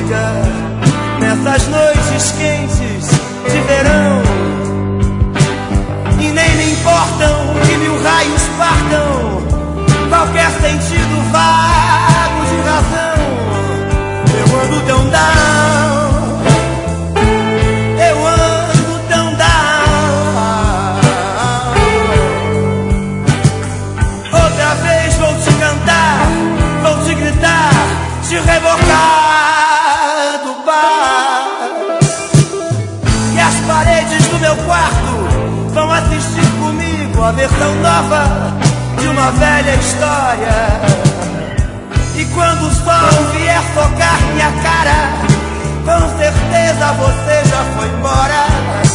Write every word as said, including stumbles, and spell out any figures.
formiga nessas noites quentes de verão. E nem me importam que mil raios partam qualquer sentido vago de razão. Eu ando tão down, eu ando tão down. Outra vez vou te cantar, vou te gritar, te revocar do bar. E as paredes do meu quarto vão assistir comigo a versão nova de uma velha história. E quando o sol vier tocar minha cara, com certeza você já foi embora.